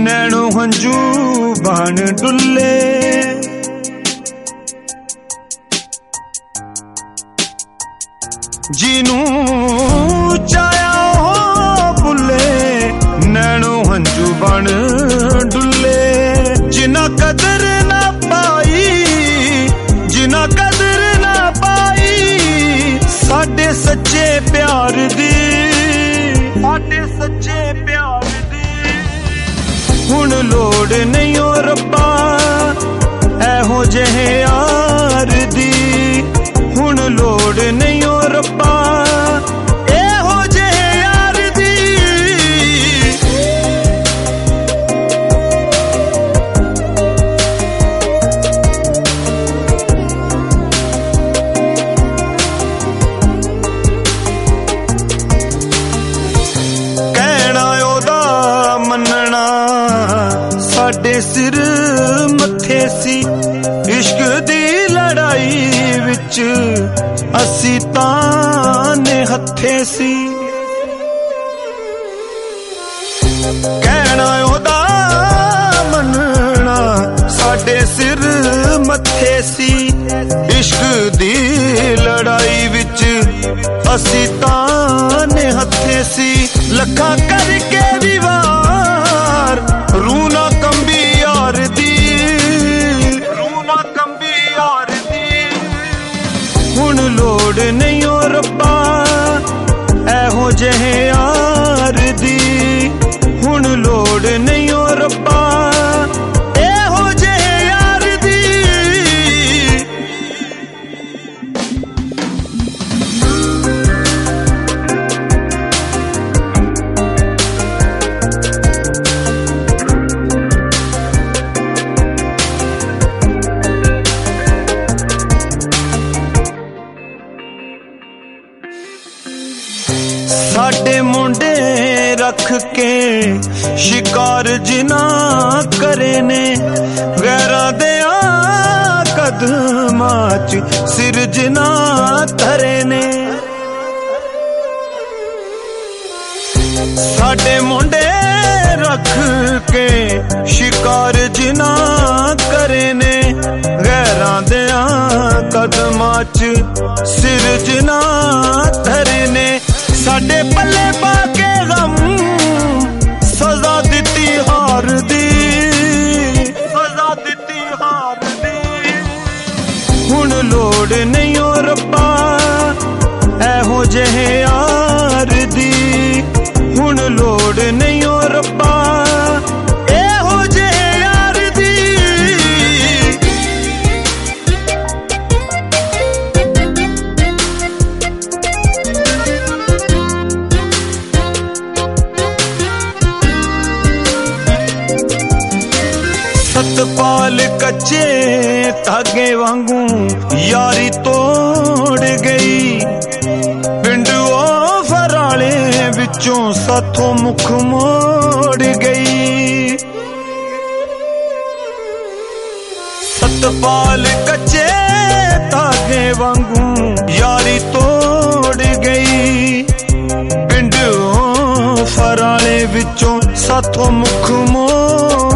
नैणों हंजू बन डुले। जिनू चाया हो भुले नैणों हंजू बन डुले। जिना कदर ना पाई, जिना कदर ना पाई साडे सच्चे प्यार दी, साडे सच्चे प्यार दी। हुण लोड़ नहीं ओ रब्बा एहो जेहे यार दी। हुण लोड़ नहीं ओ रब्बा एहो जेहे यार दी। कहना ओदा मनना साडे सिर मथे सी। इश्क दी लड़ाई विच असी ताने हथे सी। कहना ओदा मनना साडे सिर मथे सी। इश्क दी लड़ाई विच असी ताने हथे सी। लखा करके भी वार रूना कंबी यार दी, रूना कंबी यार दी। हुण लोड़ नहीं ओ रब्बा एहो जेहे यार दी। हुण लोड़ नहीं ओ रब्बा एहो जेहे यार दी। साडे मुंडे रख के शिकार जिना करे ने। गैरां देयां कदमां च सिर जिना धरे ने। साडे मुंडे रख के शिकार जिना करे ने। गैरां देयां कदमां च सिर जिना धरे ने। साडे पल्ले पाके गम सजा दिती हार दी, सजा दिती हार दी। हुण लोड़ नहीं ओ रब्बा एहो जेहे यार दी। हुण लोड़ नहीं ओ रब्बा एहो जेहे यार दी। सतपाल कच्चे धागे वांगू यारी तोड़ गई। पिंड ओ फराले विचों साथों मुख मोड़ गई। सतपाल कच्चे धागे वांगू यारी तोड़ गई। पिंड ओ फराले विचों साथों मुख मोड़